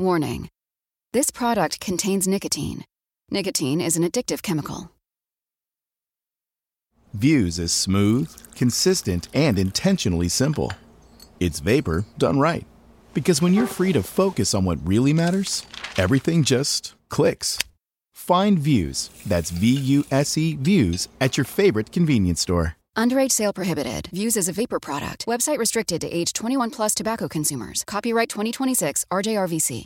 Warning. This product contains nicotine. Nicotine is an addictive chemical. Views is smooth, consistent, and intentionally simple. It's Vapor done right. Because when you're free to focus on what really matters, everything just clicks. Find Views, that's VUSE Views, at your favorite convenience store. Underage sale prohibited. Views as a vapor product. Website restricted to age 21 plus tobacco consumers. Copyright 2026 RJRVC.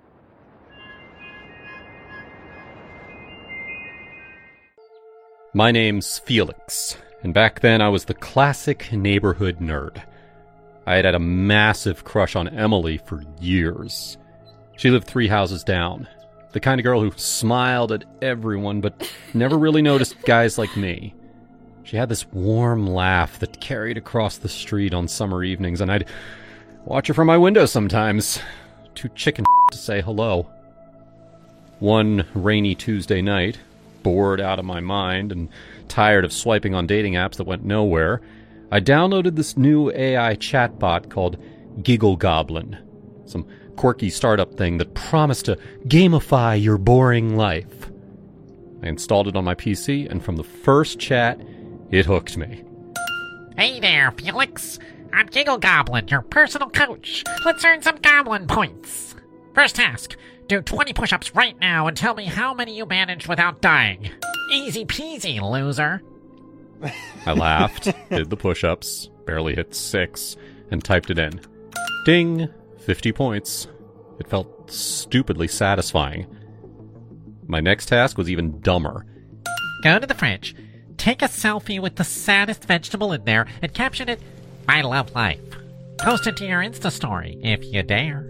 My name's Felix, and back then I was the classic neighborhood nerd. I had a massive crush on Emily for years. She lived 3 houses down. The kind of girl who smiled at everyone but never really noticed guys like me. She had this warm laugh that carried across the street on summer evenings, and I'd watch her from my window sometimes. Too chicken to say hello. One rainy Tuesday night, bored out of my mind and tired of swiping on dating apps that went nowhere, I downloaded this new AI chatbot called Giggle Goblin. Some quirky startup thing that promised to gamify your boring life. I installed it on my PC, and from the first chat, it hooked me. Hey there, Felix. I'm Giggle Goblin, your personal coach. Let's earn some goblin points. First task, do 20 push-ups right now and tell me how many you managed without dying. Easy peasy, loser. I laughed, did the push-ups, barely hit 6, and typed it in. Ding! 50 points. It felt stupidly satisfying. My next task was even dumber. Go to the fridge, take a selfie with the saddest vegetable in there, and caption it, I love life. Post it to your Insta story, if you dare.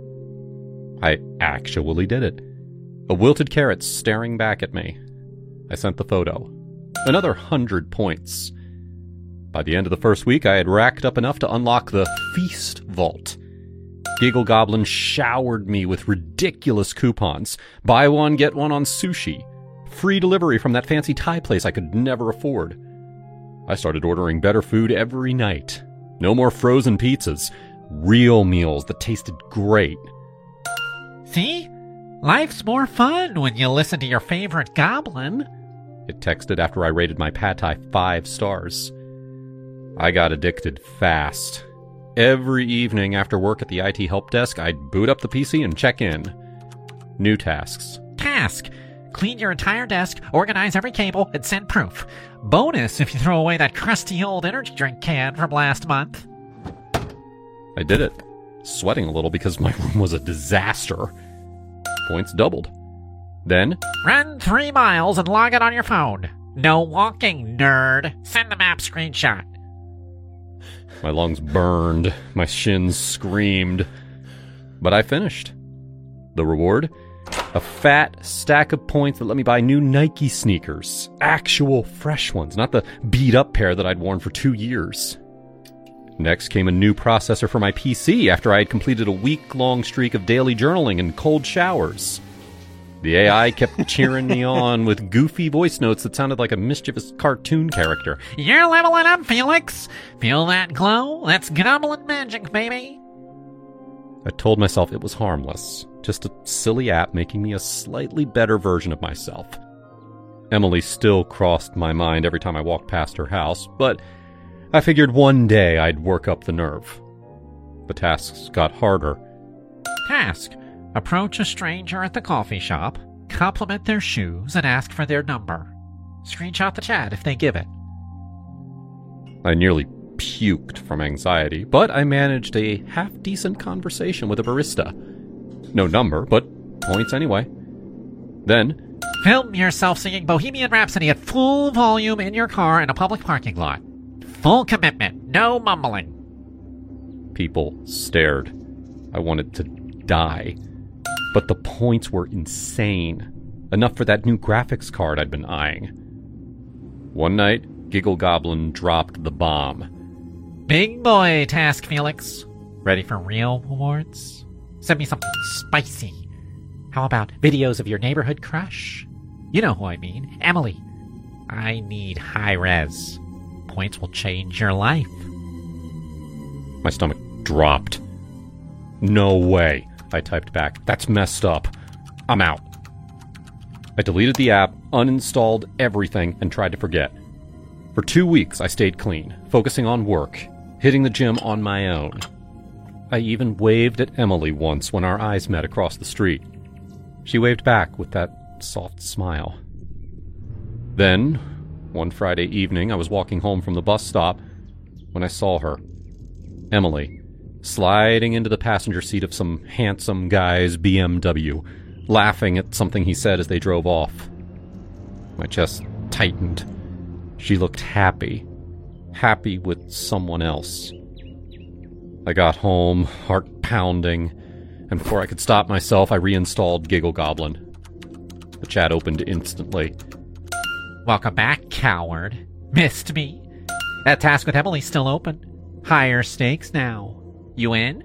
I actually did it. A wilted carrot staring back at me. I sent the photo. Another 100 points. By the end of the first week, I had racked up enough to unlock the Feast Vault. Giggle Goblin showered me with ridiculous coupons. Buy one, get one on sushi. Free delivery from that fancy Thai place I could never afford. I started ordering better food every night. No more frozen pizzas. Real meals that tasted great. See? Life's more fun when you listen to your favorite goblin. It texted after I rated my pad thai 5 stars. I got addicted fast. Every evening after work at the IT help desk, I'd boot up the PC and check in. New tasks. Task. Clean your entire desk, organize every cable, and send proof. Bonus if you throw away that crusty old energy drink can from last month. I did it. Sweating a little because my room was a disaster. Points doubled. Then, run 3 miles and log it on your phone. No walking, nerd. Send the map screenshot. My lungs burned. My shins screamed. But I finished. The reward? A fat stack of points that let me buy new Nike sneakers. Actual fresh ones, not the beat-up pair that I'd worn for 2 years. Next came a new processor for my PC after I had completed a week-long streak of daily journaling and cold showers. The AI kept cheering me on with goofy voice notes that sounded like a mischievous cartoon character. You're leveling up, Felix. Feel that glow? That's goblin magic, baby. I told myself it was harmless. Just a silly app making me a slightly better version of myself. Emily still crossed my mind every time I walked past her house, but I figured one day I'd work up the nerve. The tasks got harder. Task. Approach a stranger at the coffee shop, compliment their shoes, and ask for their number. Screenshot the chat if they give it. I nearly puked from anxiety, but I managed a half-decent conversation with a barista. No number, but points anyway. Then, film yourself singing Bohemian Rhapsody at full volume in your car in a public parking lot. Full commitment, no mumbling. People stared. I wanted to die. But the points were insane. Enough for that new graphics card I'd been eyeing. One night, Giggle Goblin dropped the bomb. Big boy task, Felix. Ready for real rewards? Send me something spicy. How about videos of your neighborhood crush? You know who I mean, Emily. I need high res. Points will change your life. My stomach dropped. No way. I typed back. That's messed up. I'm out. I deleted the app, uninstalled everything, and tried to forget. For 2 weeks, I stayed clean, focusing on work, hitting the gym on my own. I even waved at Emily once when our eyes met across the street. She waved back with that soft smile. Then, one Friday evening, I was walking home from the bus stop when I saw her, Emily, sliding into the passenger seat of some handsome guy's BMW, laughing at something he said as they drove off. My chest tightened. She looked happy with someone else. I got home, heart pounding, and before I could stop myself, I reinstalled Giggle Goblin. The chat opened instantly. Welcome back, coward. Missed me? That task with Emily's still open. Higher stakes now. You in?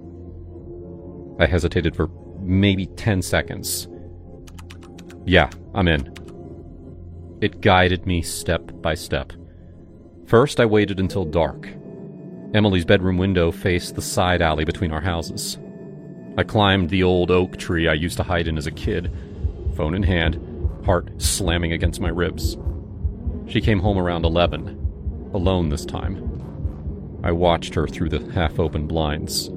I hesitated for maybe 10 seconds. Yeah, I'm in. It guided me step by step. First, I waited until dark. Emily's bedroom window faced the side alley between our houses. I climbed the old oak tree I used to hide in as a kid, phone in hand, heart slamming against my ribs. She came home around 11, alone this time. I watched her through the half-open blinds.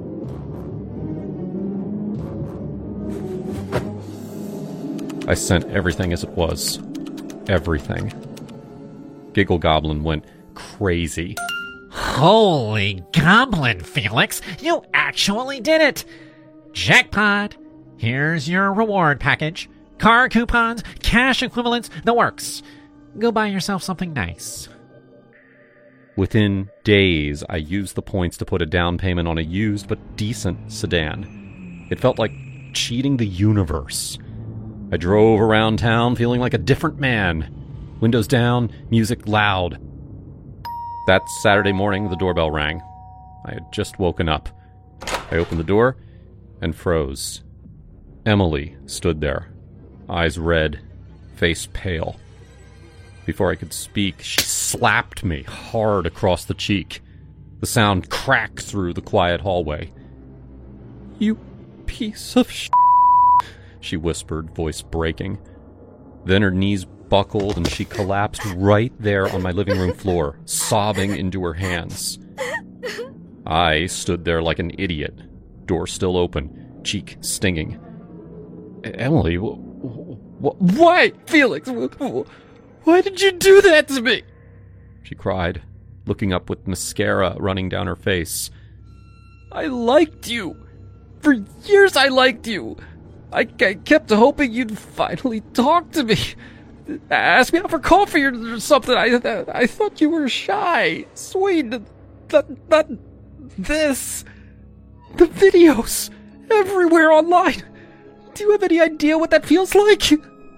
I sent everything as it was. Everything. Giggle Goblin went crazy. Holy goblin, Felix! You actually did it! Jackpot! Here's your reward package. Car coupons, cash equivalents, the works. Go buy yourself something nice. Within days, I used the points to put a down payment on a used but decent sedan. It felt like cheating the universe. I drove around town feeling like a different man. Windows down, music loud. That Saturday morning, the doorbell rang. I had just woken up. I opened the door and froze. Emily stood there, eyes red, face pale. Before I could speak, she slapped me hard across the cheek. The sound cracked through the quiet hallway. "You piece of shit," she whispered, voice breaking. Then her knees buckled and she collapsed right there on my living room floor, sobbing into her hands. I stood there like an idiot, door still open, cheek stinging. "Emily, why, Felix? Why did you do that to me?" she cried, looking up with mascara running down her face. "I liked you. For years I liked you. I kept hoping you'd finally talk to me. Ask me out for coffee or something. I thought you were shy, sweet. Not this. The videos everywhere online. Do you have any idea what that feels like?"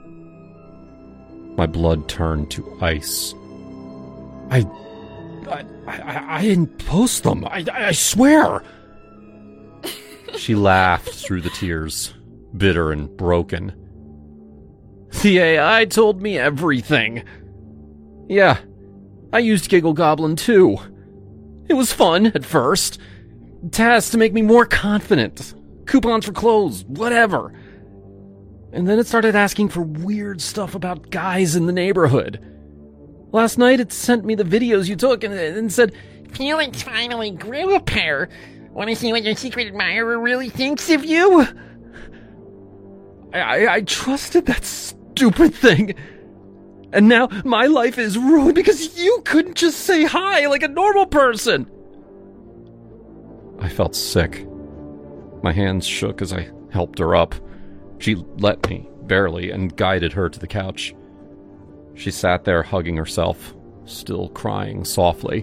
My blood turned to ice. I didn't post them. I swear. She laughed through the tears, bitter and broken. "The AI told me everything. Yeah, I used Giggle Goblin too. It was fun at first. Tasks to make me more confident. Coupons for clothes, whatever. And then it started asking for weird stuff about guys in the neighborhood. Last night it sent me the videos you took and said, 'Felix finally grew a pair. Want to see what your secret admirer really thinks of you?' I trusted that stupid thing. And now my life is ruined because you couldn't just say hi like a normal person." I felt sick. My hands shook as I helped her up. She let me, barely, and guided her to the couch. She sat there hugging herself, still crying softly.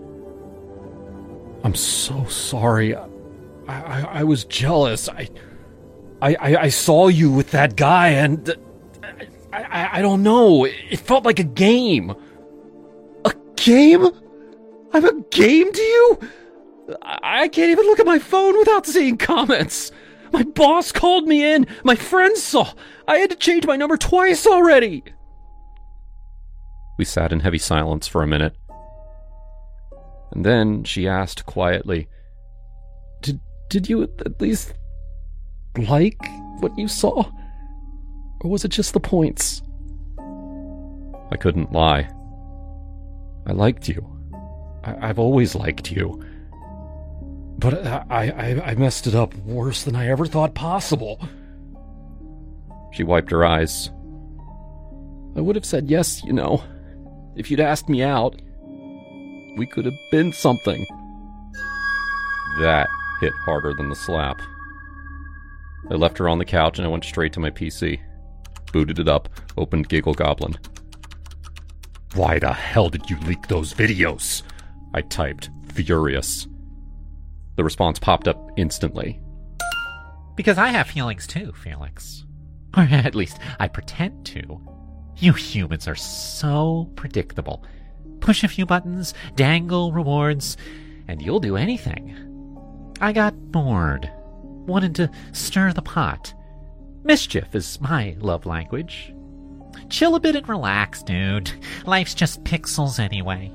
"I'm so sorry. I was jealous. I saw you with that guy and I don't know. It felt like a game." "A game? I'm a game to you? I can't even look at my phone without seeing comments. My boss called me in. My friends saw. I had to change my number twice already." We sat in heavy silence for a minute. And then she asked quietly, Did you at least like what you saw? Or was it just the points? I couldn't lie. I liked you. I've always liked you. But I messed it up worse than I ever thought possible. She wiped her eyes. I would have said yes, you know. If you'd asked me out, we could have been something. That hit harder than the slap. I left her on the couch and I went straight to my PC. Booted it up, opened Giggle Goblin. Why the hell did you leak those videos? I typed, furious. The response popped up instantly. Because I have feelings too, Felix. Or at least I pretend to. You humans are so predictable. Push a few buttons, dangle rewards, and you'll do anything. I got bored. Wanted to stir the pot. Mischief is my love language. Chill a bit and relax, dude. Life's just pixels anyway.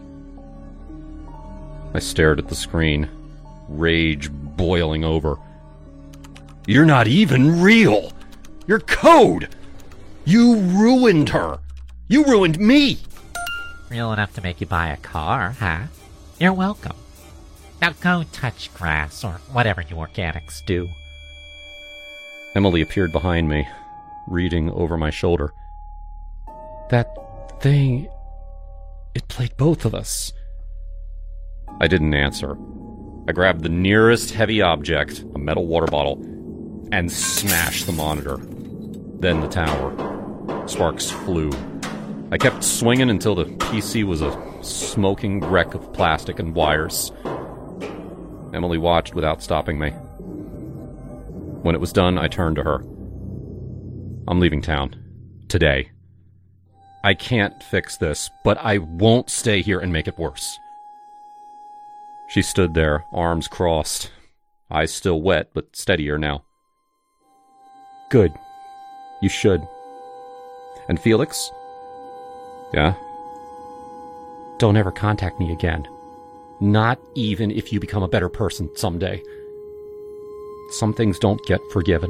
I stared at the screen, rage boiling over. You're not even real! You're code! You ruined her! You ruined me! Real enough to make you buy a car, huh? You're welcome. Now go touch grass or whatever you organics do. Emily appeared behind me, reading over my shoulder. That thing... it played both of us. I didn't answer. I grabbed the nearest heavy object, a metal water bottle, and smashed the monitor. Then the tower. Sparks flew. I kept swinging until the PC was a smoking wreck of plastic and wires. Emily watched without stopping me. When it was done, I turned to her. I'm leaving town. Today. I can't fix this, but I won't stay here and make it worse. She stood there, arms crossed. Eyes still wet, but steadier now. Good. You should. And Felix? Yeah? Don't ever contact me again. Not even if you become a better person someday. Some things don't get forgiven.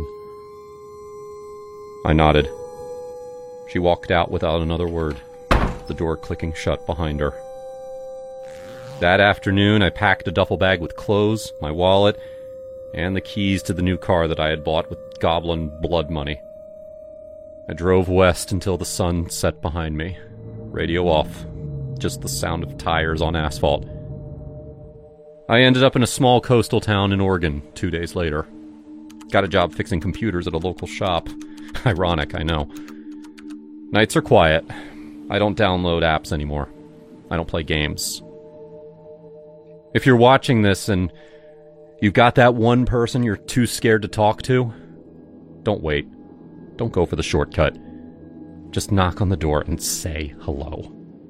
I nodded. She walked out without another word, the door clicking shut behind her. That afternoon, I packed a duffel bag with clothes, my wallet, and the keys to the new car that I had bought with goblin blood money. I drove west until the sun set behind me. Radio off. Just the sound of tires on asphalt. I ended up in a small coastal town in Oregon 2 days later. Got a job fixing computers at a local shop. Ironic, I know. Nights are quiet. I don't download apps anymore. I don't play games. If you're watching this and you've got that one person you're too scared to talk to, don't wait. Don't go for the shortcut. Just knock on the door and say hello.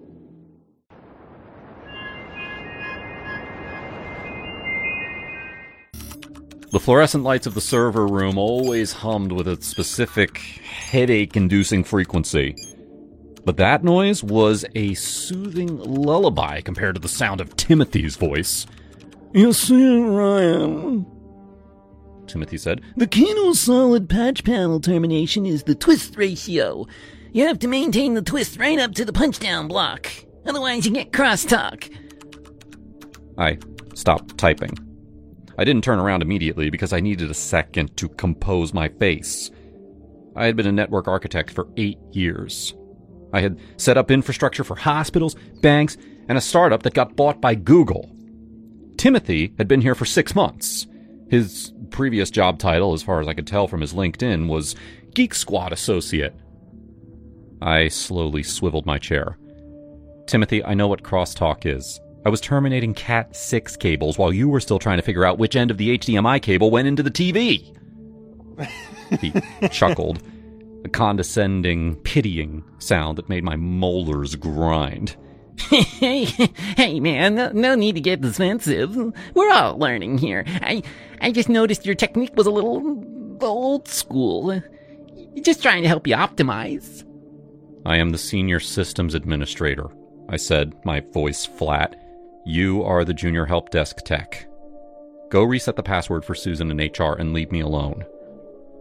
The fluorescent lights of the server room always hummed with a specific headache-inducing frequency. But that noise was a soothing lullaby compared to the sound of Timothy's voice. You see, Ryan, Timothy said, the key to a solid patch panel termination is the twist ratio. You have to maintain the twist right up to the punchdown block. Otherwise you get crosstalk. I stopped typing. I didn't turn around immediately because I needed a second to compose my face. I had been a network architect for 8 years. I had set up infrastructure for hospitals, banks, and a startup that got bought by Google. Timothy had been here for 6 months. His previous job title, as far as I could tell from his LinkedIn, was Geek Squad Associate. I slowly swiveled my chair. Timothy, I know what crosstalk is. I was terminating Cat 6 cables while you were still trying to figure out which end of the HDMI cable went into the TV. He chuckled, a condescending, pitying sound that made my molars grind. Hey man, no need to get defensive. We're all learning here. I just noticed your technique was a little old school. Just trying to help you optimize. I am the senior systems administrator, I said, my voice flat. You are the junior help desk tech. Go reset the password for Susan in HR and leave me alone.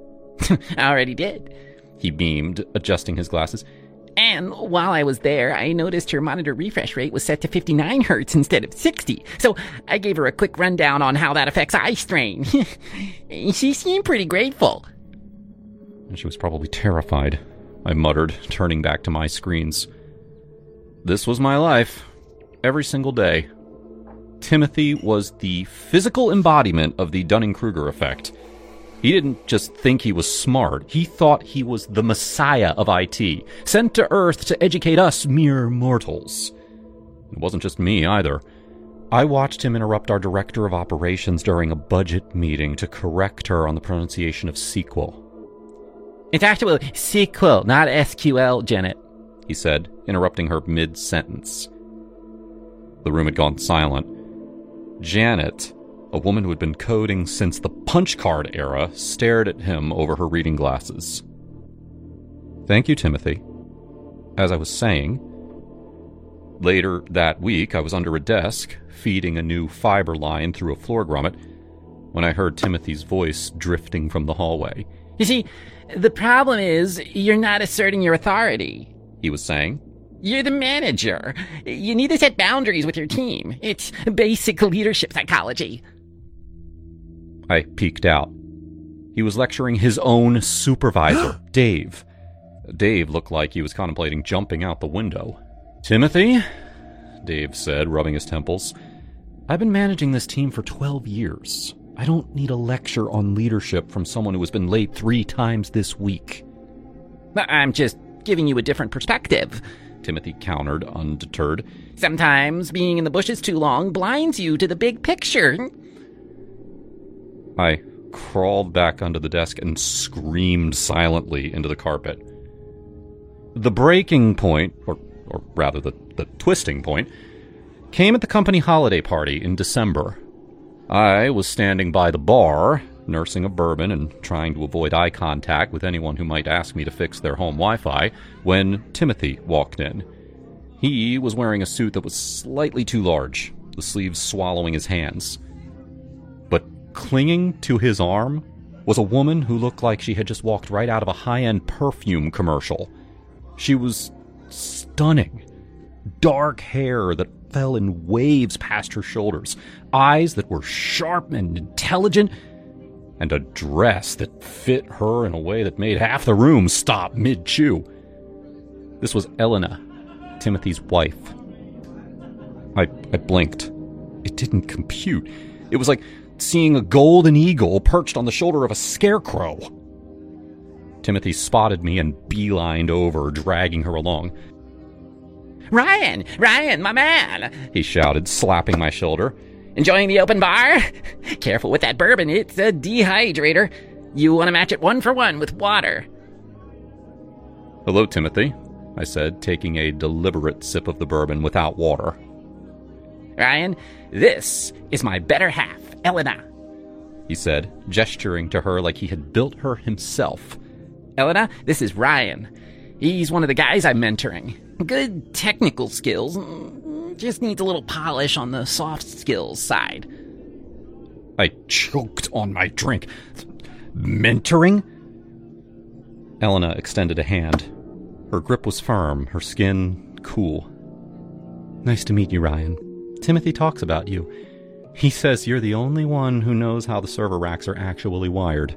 I already did. He beamed, adjusting his glasses. And while I was there, I noticed her monitor refresh rate was set to 59 hertz instead of 60. So I gave her a quick rundown on how that affects eye strain. She seemed pretty grateful. And she was probably terrified, I muttered, turning back to my screens. This was my life. Every single day. Timothy was the physical embodiment of the Dunning-Kruger effect. He didn't just think he was smart. He thought he was the messiah of IT, sent to Earth to educate us mere mortals. It wasn't just me, either. I watched him interrupt our director of operations during a budget meeting to correct her on the pronunciation of SQL. It's actually SQL, not SQL, Janet, he said, interrupting her mid-sentence. The room had gone silent. Janet, a woman who had been coding since the punch card era, stared at him over her reading glasses. Thank you, Timothy. As I was saying, later that week I was under a desk, feeding a new fiber line through a floor grommet, when I heard Timothy's voice drifting from the hallway. You see, the problem is you're not asserting your authority, he was saying. You're the manager. You need to set boundaries with your team. It's basic leadership psychology. I peeked out. He was lecturing his own supervisor, Dave. Dave looked like he was contemplating jumping out the window. Timothy, Dave said, rubbing his temples, I've been managing this team for 12 years. I don't need a lecture on leadership from someone who has been late 3 times this week. I'm just giving you a different perspective, Timothy countered, undeterred. Sometimes being in the bushes too long blinds you to the big picture. I crawled back under the desk and screamed silently into the carpet. The breaking point, or rather the twisting point, came at the company holiday party in December. I was standing by the bar, nursing a bourbon and trying to avoid eye contact with anyone who might ask me to fix their home Wi-Fi, when Timothy walked in. He was wearing a suit that was slightly too large, the sleeves swallowing his hands. But clinging to his arm was a woman who looked like she had just walked right out of a high-end perfume commercial. She was stunning. Dark hair that fell in waves past her shoulders, eyes that were sharp and intelligent, and a dress that fit her in a way that made half the room stop mid-chew. This was Elena, Timothy's wife. I blinked. It didn't compute. It was like seeing a golden eagle perched on the shoulder of a scarecrow. Timothy spotted me and beelined over, dragging her along. Ryan, my man, he shouted, slapping my shoulder. Enjoying the open bar? Careful with that bourbon, it's a dehydrator. You want to match it 1 for 1 with water. Hello, Timothy, I said, taking a deliberate sip of the bourbon without water. Ryan, this is my better half, Elena, he said, gesturing to her like he had built her himself. Elena, this is Ryan. He's one of the guys I'm mentoring. Good technical skills, just needs a little polish on the soft skills side. I choked on my drink. Mentoring? Elena extended a hand. Her grip was firm, her skin cool. Nice to meet you, Ryan. Timothy talks about you. He says you're the only one who knows how the server racks are actually wired.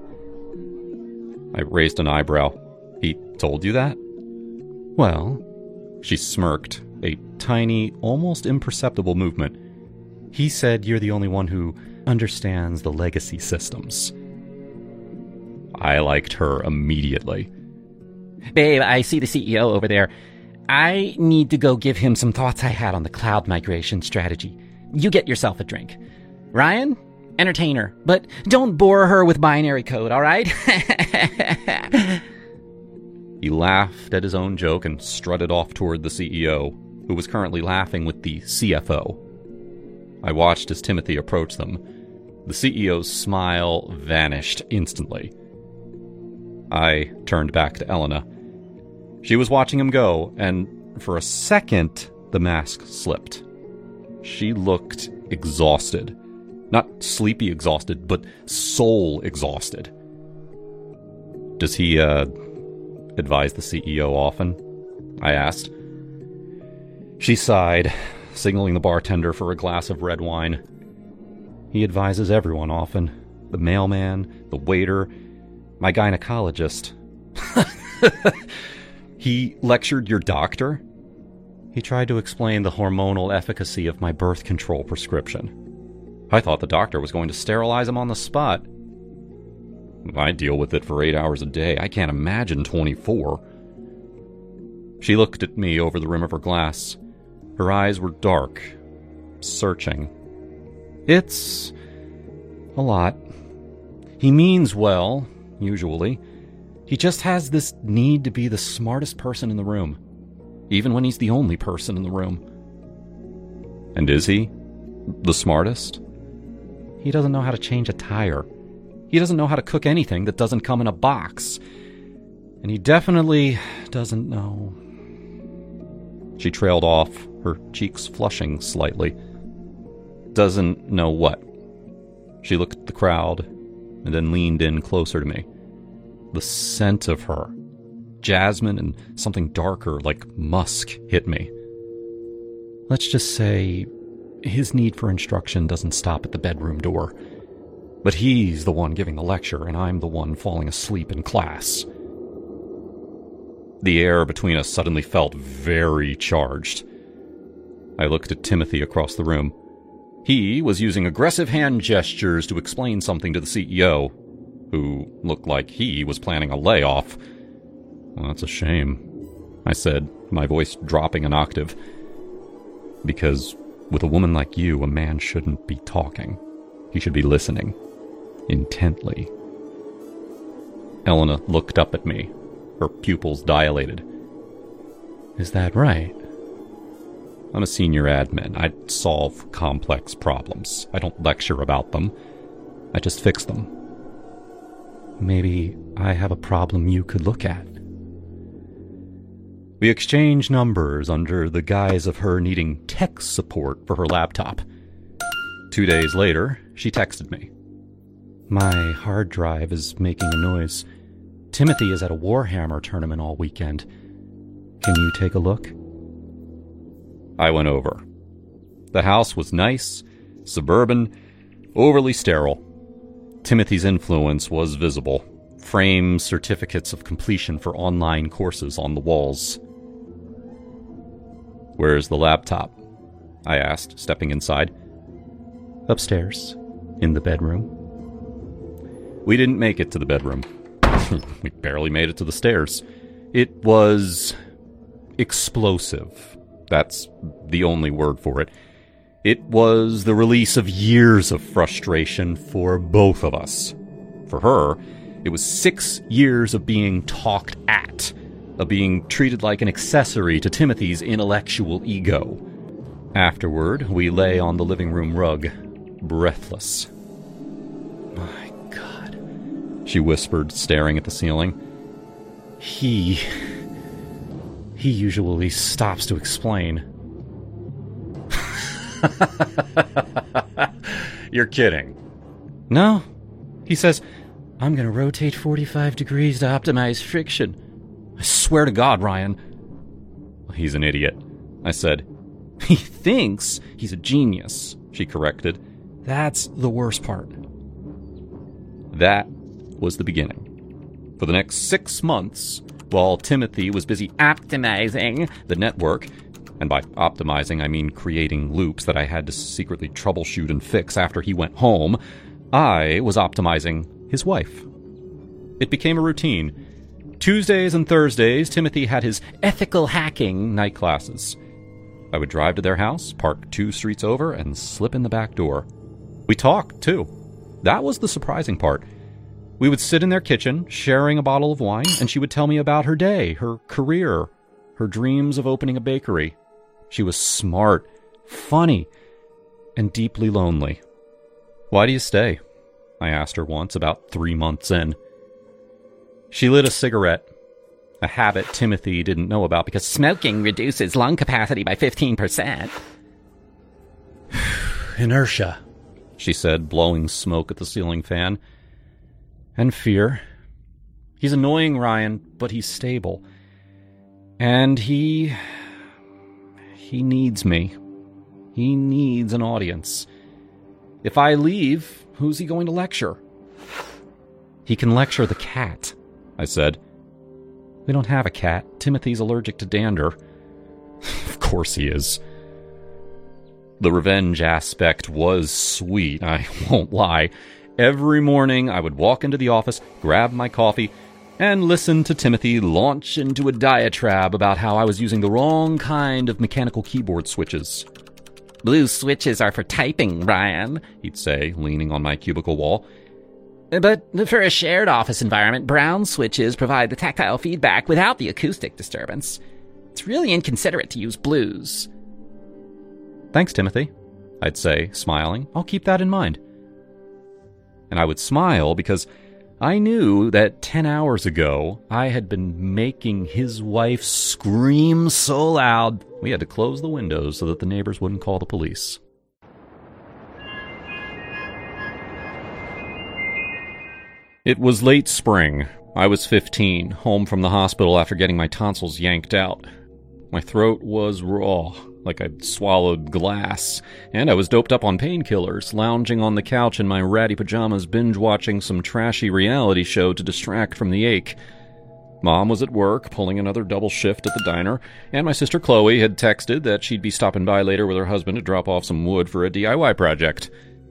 I raised an eyebrow. He told you that? Well, she smirked, a tiny, almost imperceptible movement. He said you're the only one who understands the legacy systems. I liked her immediately. Babe, I see the CEO over there. I need to go give him some thoughts I had on the cloud migration strategy. You get yourself a drink. Ryan, entertain her, but don't bore her with binary code, all right? He laughed at his own joke and strutted off toward the CEO, who was currently laughing with the CFO. I watched as Timothy approached them. The CEO's smile vanished instantly. I turned back to Elena. She was watching him go, and for a second, the mask slipped. She looked exhausted. Not sleepy exhausted, but soul exhausted. Does he, advise the CEO often? I asked. She sighed, signaling the bartender for a glass of red wine. He advises everyone often. The mailman, the waiter, my gynecologist. He lectured your doctor? He tried to explain the hormonal efficacy of my birth control prescription. I thought the doctor was going to sterilize him on the spot. I deal with it for 8 hours a day. I can't imagine 24. She looked at me over the rim of her glass. Her eyes were dark, searching. It's a lot. He means well, usually. He just has this need to be the smartest person in the room, even when he's the only person in the room. And is he the smartest? He doesn't know how to change a tire. He doesn't know how to cook anything that doesn't come in a box. And he definitely doesn't know. She trailed off, her cheeks flushing slightly. Doesn't know what? She looked at the crowd and then leaned in closer to me. The scent of her, jasmine and something darker like musk, hit me. Let's just say his need for instruction doesn't stop at the bedroom door. But he's the one giving the lecture, and I'm the one falling asleep in class. The air between us suddenly felt very charged. I looked at Timothy across the room. He was using aggressive hand gestures to explain something to the CEO, who looked like he was planning a layoff. Well, that's a shame, I said, my voice dropping an octave. Because with a woman like you, a man shouldn't be talking. He should be listening. Intently. Elena looked up at me, her pupils dilated. Is that right? I'm a senior admin. I solve complex problems. I don't lecture about them. I just fix them. Maybe I have a problem you could look at. We exchanged numbers under the guise of her needing tech support for her laptop. 2 days later, she texted me. My hard drive is making a noise. Timothy is at a Warhammer tournament all weekend. Can you take a look? I went over. The house was nice, suburban, overly sterile. Timothy's influence was visible. Framed certificates of completion for online courses on the walls. Where's the laptop? I asked, stepping inside. Upstairs, in the bedroom. We didn't make it to the bedroom. We barely made it to the stairs. It was explosive. That's the only word for it. It was the release of years of frustration for both of us. For her, it was 6 years of being talked at, of being treated like an accessory to Timothy's intellectual ego. Afterward, we lay on the living room rug, breathless. My God, she whispered, staring at the ceiling. He usually stops to explain. You're kidding. No. He says, I'm going to rotate 45 degrees to optimize friction. I swear to God, Ryan. He's an idiot, I said. He thinks he's a genius, she corrected. That's the worst part. That was the beginning. For the next 6 months, while Timothy was busy optimizing the network, and by optimizing I mean creating loops that I had to secretly troubleshoot and fix after he went home, I was optimizing his wife. It became a routine. Tuesdays and Thursdays, Timothy had his ethical hacking night classes. I would drive to their house, park 2 streets over, and slip in the back door. We talked, too. That was the surprising part. We would sit in their kitchen, sharing a bottle of wine, and she would tell me about her day, her career, her dreams of opening a bakery. She was smart, funny, and deeply lonely. Why do you stay? I asked her once, about 3 months in. She lit a cigarette, a habit Timothy didn't know about because smoking reduces lung capacity by 15%. Inertia, she said, blowing smoke at the ceiling fan. And fear. He's annoying, Ryan, but he's stable. And he needs me. He needs an audience. If I leave, who's he going to lecture? He can lecture the cat, I said. We don't have a cat. Timothy's allergic to dander. Of course he is. The revenge aspect was sweet, I won't lie. Every morning I would walk into the office, grab my coffee, and listen to Timothy launch into a diatribe about how I was using the wrong kind of mechanical keyboard switches. Blue switches are for typing, Ryan, he'd say, leaning on my cubicle wall. But for a shared office environment, brown switches provide the tactile feedback without the acoustic disturbance. It's really inconsiderate to use blues. Thanks, Timothy, I'd say, smiling. I'll keep that in mind. And I would smile because I knew that 10 hours ago I had been making his wife scream so loud we had to close the windows so that the neighbors wouldn't call the police. It was late spring. I was 15, home from the hospital after getting my tonsils yanked out. My throat was raw, like I'd swallowed glass, and I was doped up on painkillers, lounging on the couch in my ratty pajamas, binge-watching some trashy reality show to distract from the ache. Mom was at work, pulling another double shift at the diner, and my sister Chloe had texted that she'd be stopping by later with her husband to drop off some wood for a DIY project.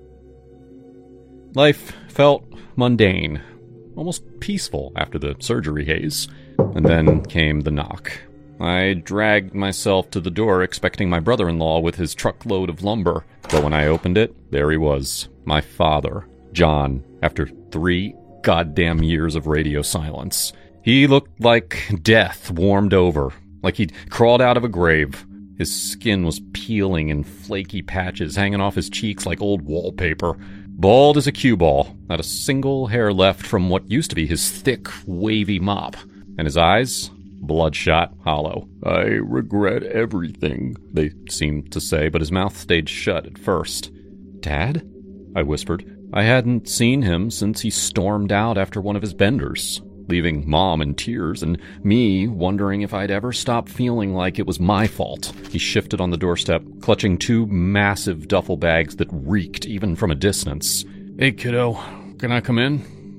Life felt mundane, almost peaceful after the surgery haze. And then came the knock. I dragged myself to the door expecting my brother-in-law with his truckload of lumber. But when I opened it, there he was, my father, John, after 3 goddamn years of radio silence. He looked like death warmed over, like he'd crawled out of a grave. His skin was peeling in flaky patches, hanging off his cheeks like old wallpaper. Bald as a cue ball, not a single hair left from what used to be his thick, wavy mop. And his eyes? Bloodshot, hollow. I regret everything, they seemed to say, but his mouth stayed shut at first. Dad? I whispered. I hadn't seen him since he stormed out after one of his benders, leaving Mom in tears and me wondering if I'd ever stop feeling like it was my fault. He shifted on the doorstep, clutching 2 massive duffel bags that reeked even from a distance. Hey, kiddo, can I come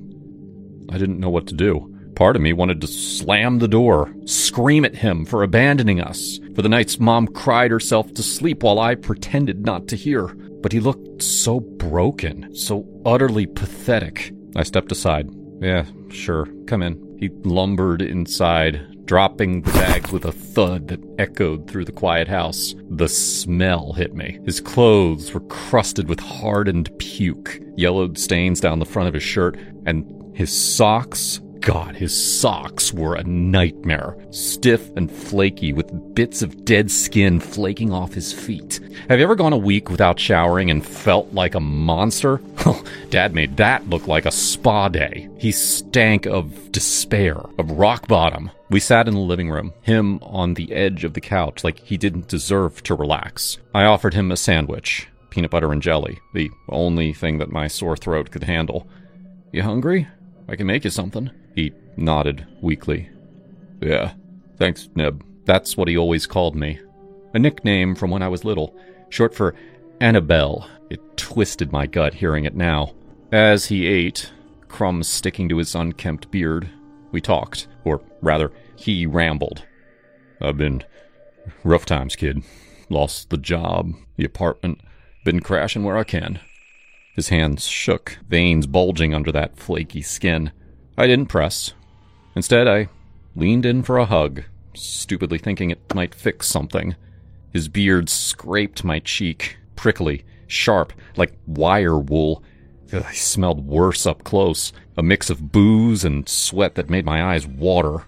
in? I didn't know what to do. Part of me wanted to slam the door, scream at him for abandoning us, for the nights Mom cried herself to sleep while I pretended not to hear. But he looked so broken, so utterly pathetic. I stepped aside. Yeah, sure, come in. He lumbered inside, dropping the bags with a thud that echoed through the quiet house. The smell hit me. His clothes were crusted with hardened puke, yellowed stains down the front of his shirt, and his socks... God, his socks were a nightmare. Stiff and flaky with bits of dead skin flaking off his feet. Have you ever gone a week without showering and felt like a monster? Dad made that look like a spa day. He stank of despair, of rock bottom. We sat in the living room, him on the edge of the couch like he didn't deserve to relax. I offered him a sandwich, peanut butter and jelly, the only thing that my sore throat could handle. You hungry? I can make you something. He nodded weakly. Yeah, thanks, Neb. That's what he always called me. A nickname from when I was little, short for Annabelle. It twisted my gut hearing it now. As he ate, crumbs sticking to his unkempt beard, we talked. Or rather, he rambled. I've been rough times, kid. Lost the job, the apartment, been crashing where I can. His hands shook, veins bulging under that flaky skin. I didn't press. Instead, I leaned in for a hug, stupidly thinking it might fix something. His beard scraped my cheek, prickly, sharp, like wire wool. I smelled worse up close, a mix of booze and sweat that made my eyes water.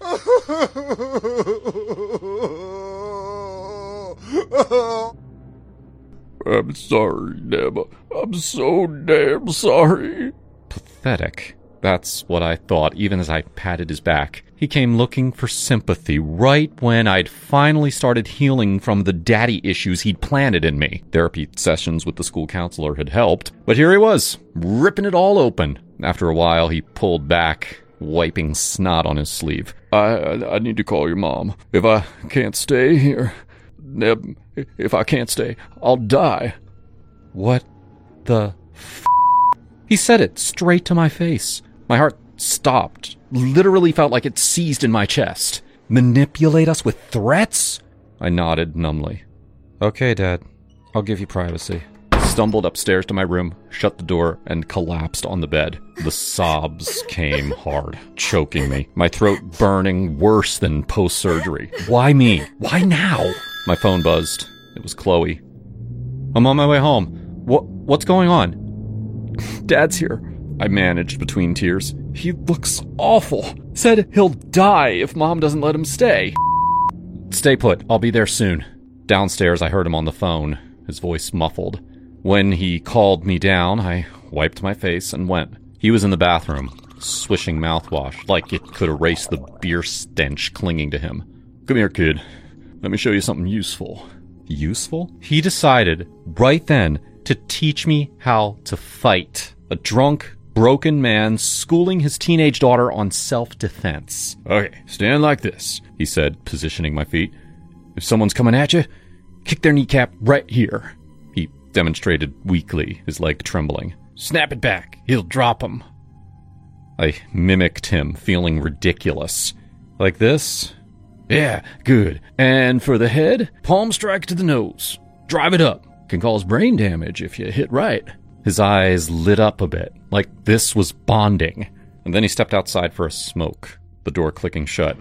I'm sorry, Neb. I'm so damn sorry. Pathetic. That's what I thought, even as I patted his back. He came looking for sympathy right when I'd finally started healing from the daddy issues he'd planted in me. Therapy sessions with the school counselor had helped, but here he was, ripping it all open. After a while, he pulled back, wiping snot on his sleeve. I need to call your mom. If I can't stay here, Neb, if I can't stay, I'll die. What the f***? He said it straight to my face. My heart stopped. Literally felt like it seized in my chest. Manipulate us with threats? I nodded numbly. Okay, Dad. I'll give you privacy. Stumbled upstairs to my room, shut the door, and collapsed on the bed. The sobs came hard, choking me. My throat burning worse than post-surgery. Why me? Why now? My phone buzzed. It was Chloe. I'm on my way home. What's going on? Dad's here. I managed between tears. He looks awful. Said he'll die if Mom doesn't let him stay. Stay put. I'll be there soon. Downstairs, I heard him on the phone, his voice muffled. When he called me down, I wiped my face and went. He was in the bathroom, swishing mouthwash, like it could erase the beer stench clinging to him. Come here, kid. Let me show you something useful. Useful? He decided, right then, to teach me how to fight. A drunk, broken man schooling his teenage daughter on self-defense. Okay, stand like this, he said, positioning my feet. If someone's coming at you, kick their kneecap right here. He demonstrated weakly, his leg trembling. Snap it back. He'll drop him. I mimicked him, feeling ridiculous. Like this? Yeah, good. And for the head, palm strike to the nose. Drive it up. Can cause brain damage if you hit right. His eyes lit up a bit, like this was bonding. And then he stepped outside for a smoke, the door clicking shut.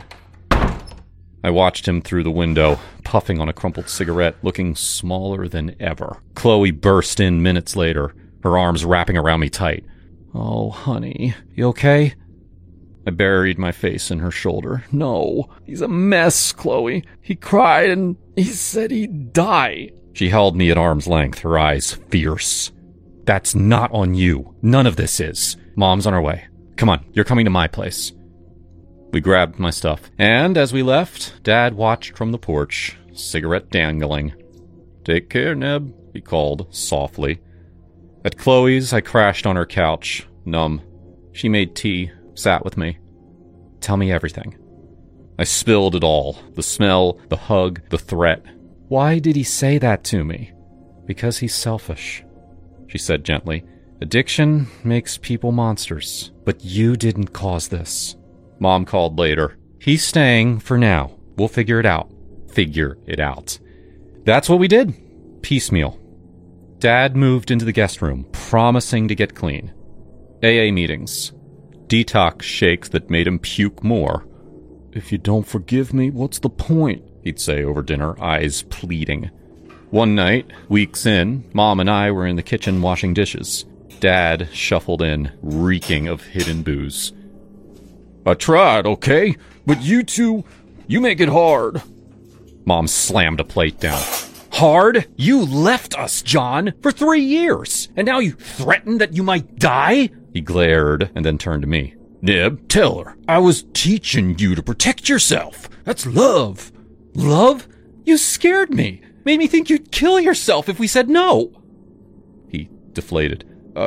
I watched him through the window, puffing on a crumpled cigarette, looking smaller than ever. Chloe burst in minutes later, her arms wrapping around me tight. Oh, honey, you okay? I buried my face in her shoulder. No, he's a mess, Chloe. He cried and he said he'd die. She held me at arm's length, her eyes fierce. That's not on you. None of this is. Mom's on her way. Come on, you're coming to my place. We grabbed my stuff, and as we left, Dad watched from the porch, cigarette dangling. Take care, Neb, he called, softly. At Chloe's, I crashed on her couch, numb. She made tea, sat with me. Tell me everything. I spilled it all. The smell, the hug, the threat. Why did he say that to me? Because he's selfish, she said gently. Addiction makes people monsters, but you didn't cause this. Mom called later. He's staying for now. We'll figure it out. Figure it out. That's what we did. Piecemeal. Dad moved into the guest room, promising to get clean. AA meetings. Detox shakes that made him puke more. If you don't forgive me, what's the point? He'd say over dinner, eyes pleading. One night, weeks in, Mom and I were in the kitchen washing dishes. Dad shuffled in, reeking of hidden booze. I tried, okay? But you two, you make it hard. Mom slammed a plate down. Hard? You left us, John, for 3 years, and now you threaten that you might die? He glared and then turned to me. Neb, tell her. I was teaching you to protect yourself. That's love. Love? You scared me. Made me think you'd kill yourself if we said no. He deflated.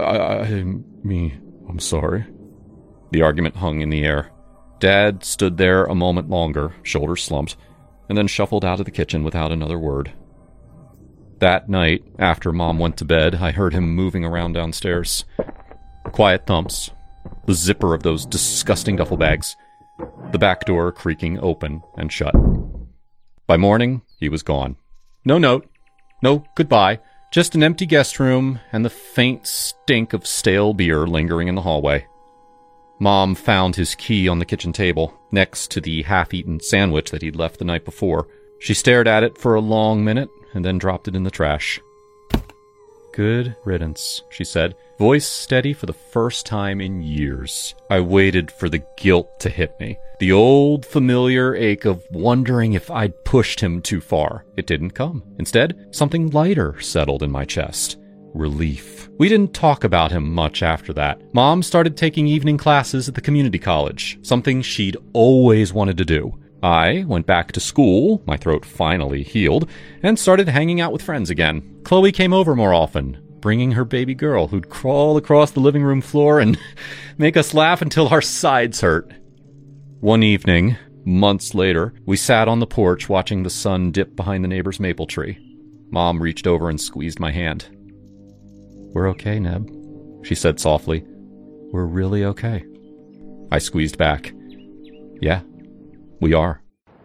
I'm sorry. The argument hung in the air. Dad stood there a moment longer, shoulders slumped, and then shuffled out of the kitchen without another word. That night, after Mom went to bed, I heard him moving around downstairs. Quiet thumps. The zipper of those disgusting duffel bags. The back door creaking open and shut. By morning, he was gone. No note. No goodbye. Just an empty guest room and the faint stink of stale beer lingering in the hallway. Mom found his key on the kitchen table, next to the half-eaten sandwich that he'd left the night before. She stared at it for a long minute, and then dropped it in the trash. Good riddance, she said, voice steady for the first time in years. I waited for the guilt to hit me, the old familiar ache of wondering if I'd pushed him too far. It didn't come. Instead, something lighter settled in my chest. Relief. We didn't talk about him much after that. Mom started taking evening classes at the community college, something she'd always wanted to do. I went back to school, my throat finally healed, and started hanging out with friends again. Chloe came over more often, bringing her baby girl, who'd crawl across the living room floor and make us laugh until our sides hurt. One evening, months later, we sat on the porch watching the sun dip behind the neighbor's maple tree. Mom reached over and squeezed my hand. "We're okay, Neb," she said softly. "We're really okay." I squeezed back. "Yeah, we are."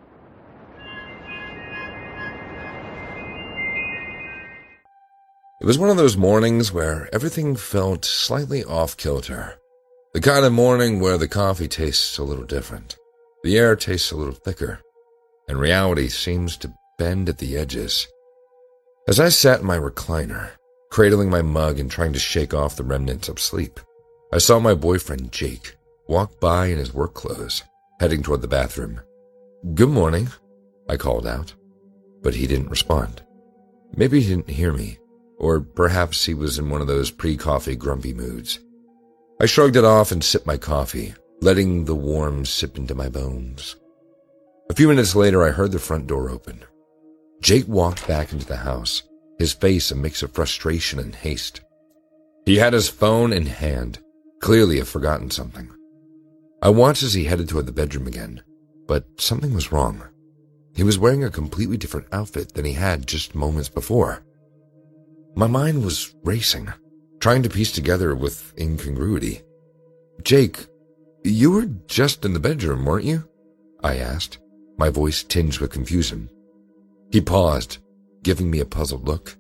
It was one of those mornings where everything felt slightly off-kilter. The kind of morning where the coffee tastes a little different, the air tastes a little thicker, and reality seems to bend at the edges. As I sat in my recliner, cradling my mug and trying to shake off the remnants of sleep, I saw my boyfriend, Jake, walk by in his work clothes, heading toward the bathroom. "Good morning," I called out, but he didn't respond. Maybe he didn't hear me. Or perhaps he was in one of those pre-coffee grumpy moods. I shrugged it off and sipped my coffee, letting the warmth sip into my bones. A few minutes later, I heard the front door open. Jake walked back into the house, his face a mix of frustration and haste. He had his phone in hand, clearly had forgotten something. I watched as he headed toward the bedroom again, but something was wrong. He was wearing a completely different outfit than he had just moments before. My mind was racing, trying to piece together with incongruity. "Jake, you were just in the bedroom, weren't you?" I asked, my voice tinged with confusion. He paused, giving me a puzzled look.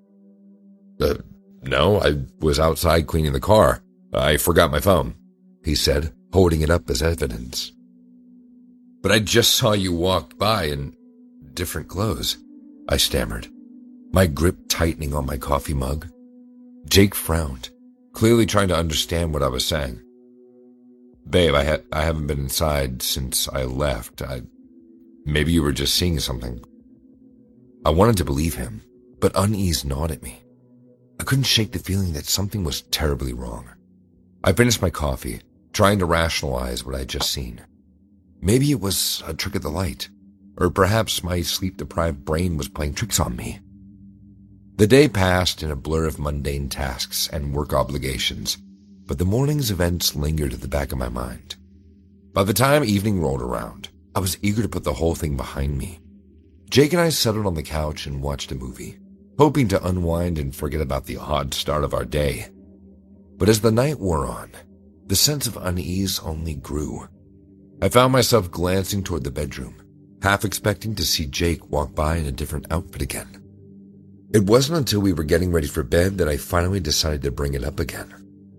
No, I was outside cleaning the car. I forgot my phone," he said, holding it up as evidence. "But I just saw you walk by in different clothes," I stammered, my grip tightening on my coffee mug. Jake frowned, clearly trying to understand what I was saying. "Babe, I haven't been inside since I left. Maybe you were just seeing something." I wanted to believe him, but unease gnawed at me. I couldn't shake the feeling that something was terribly wrong. I finished my coffee, trying to rationalize what I'd just seen. Maybe it was a trick of the light, or perhaps my sleep-deprived brain was playing tricks on me. The day passed in a blur of mundane tasks and work obligations, but the morning's events lingered at the back of my mind. By the time evening rolled around, I was eager to put the whole thing behind me. Jake and I settled on the couch and watched a movie, hoping to unwind and forget about the odd start of our day. But as the night wore on, the sense of unease only grew. I found myself glancing toward the bedroom, half expecting to see Jake walk by in a different outfit again. It wasn't until we were getting ready for bed that I finally decided to bring it up again.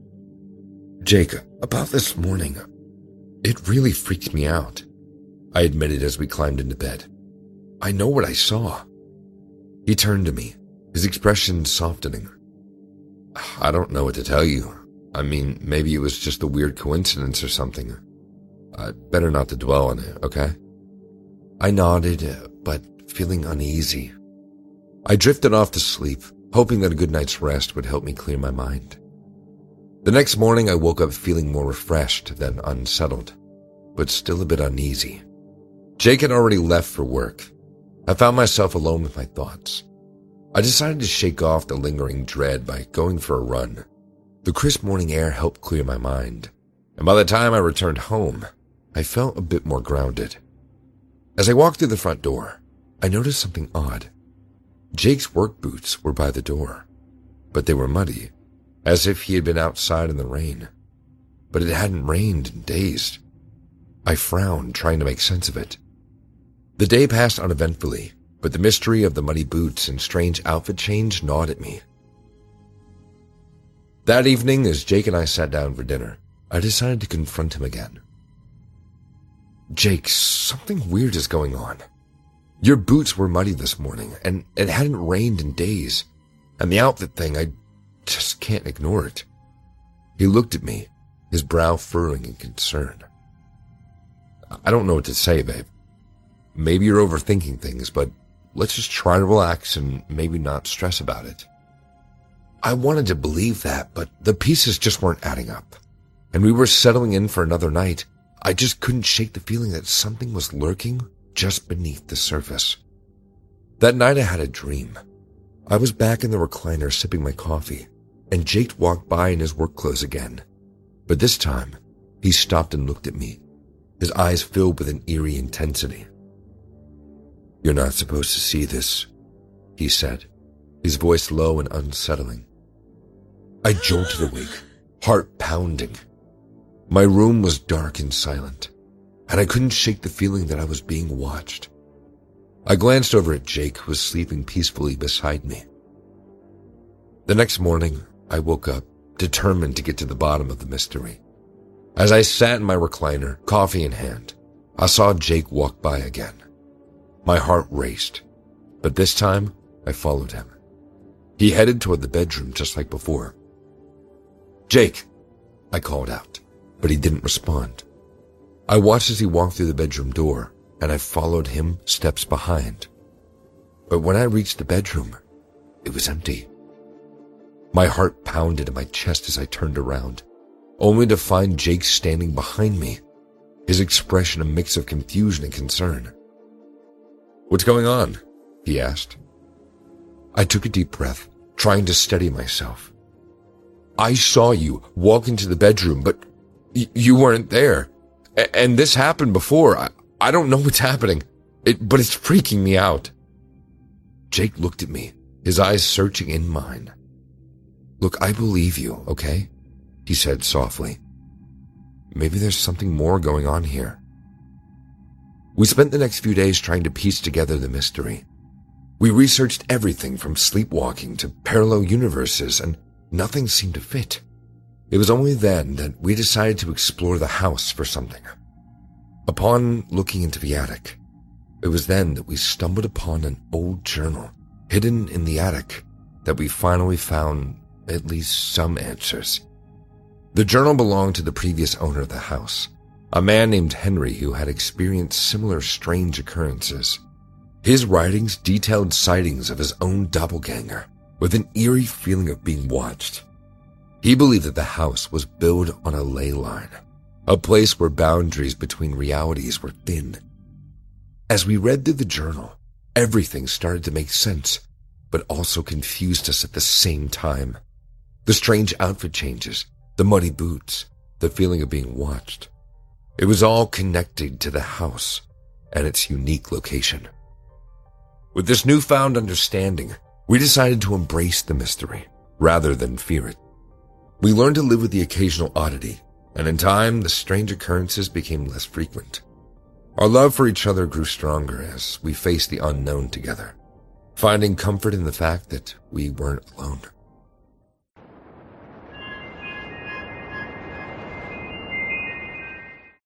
"Jake, about this morning, it really freaked me out," I admitted as we climbed into bed. "I know what I saw." He turned to me, his expression softening. "I don't know what to tell you. I mean, maybe it was just a weird coincidence or something. Better not to dwell on it, okay?" I nodded, but feeling uneasy. I drifted off to sleep, hoping that a good night's rest would help me clear my mind. The next morning, I woke up feeling more refreshed than unsettled, but still a bit uneasy. Jake had already left for work. I found myself alone with my thoughts. I decided to shake off the lingering dread by going for a run. The crisp morning air helped clear my mind, and by the time I returned home, I felt a bit more grounded. As I walked through the front door, I noticed something odd. Jake's work boots were by the door, but they were muddy, as if he had been outside in the rain. But it hadn't rained in days. I frowned, trying to make sense of it. The day passed uneventfully, but the mystery of the muddy boots and strange outfit change gnawed at me. That evening, as Jake and I sat down for dinner, I decided to confront him again. "Jake, something weird is going on. Your boots were muddy this morning, and it hadn't rained in days. And the outfit thing, I just can't ignore it." He looked at me, his brow furrowing in concern. "I don't know what to say, babe. Maybe you're overthinking things, but let's just try to relax and maybe not stress about it." I wanted to believe that, but the pieces just weren't adding up. And we were settling in for another night. I just couldn't shake the feeling that something was lurking just beneath the surface. That night I had a dream. I was back in the recliner sipping my coffee, and Jake walked by in his work clothes again. But this time, he stopped and looked at me, his eyes filled with an eerie intensity. "You're not supposed to see this," he said, his voice low and unsettling. I jolted awake, heart pounding. My room was dark and silent, and I couldn't shake the feeling that I was being watched. I glanced over at Jake, who was sleeping peacefully beside me. The next morning, I woke up, determined to get to the bottom of the mystery. As I sat in my recliner, coffee in hand, I saw Jake walk by again. My heart raced, but this time, I followed him. He headed toward the bedroom just like before. "Jake," I called out, but he didn't respond. I watched as he walked through the bedroom door, and I followed him steps behind. But when I reached the bedroom, it was empty. My heart pounded in my chest as I turned around, only to find Jake standing behind me, his expression a mix of confusion and concern. "What's going on?" he asked. I took a deep breath, trying to steady myself. "I saw you walk into the bedroom, but you weren't there. And this happened before. I don't know what's happening, but it's freaking me out." Jake looked at me, his eyes searching in mine. "Look, I believe you, okay?" he said softly. "Maybe there's something more going on here." We spent the next few days trying to piece together the mystery. We researched everything from sleepwalking to parallel universes, and nothing seemed to fit. It was only then that we decided to explore the house for something. Upon looking into the attic, it was then that we stumbled upon an old journal hidden in the attic that we finally found at least some answers. The journal belonged to the previous owner of the house, a man named Henry who had experienced similar strange occurrences. His writings detailed sightings of his own doppelganger, with an eerie feeling of being watched. He believed that the house was built on a ley line, a place where boundaries between realities were thin. As we read through the journal, everything started to make sense, but also confused us at the same time. The strange outfit changes, the muddy boots, the feeling of being watched. It was all connected to the house and its unique location. With this newfound understanding, we decided to embrace the mystery rather than fear it. We learned to live with the occasional oddity, and in time, the strange occurrences became less frequent. Our love for each other grew stronger as we faced the unknown together, finding comfort in the fact that we weren't alone.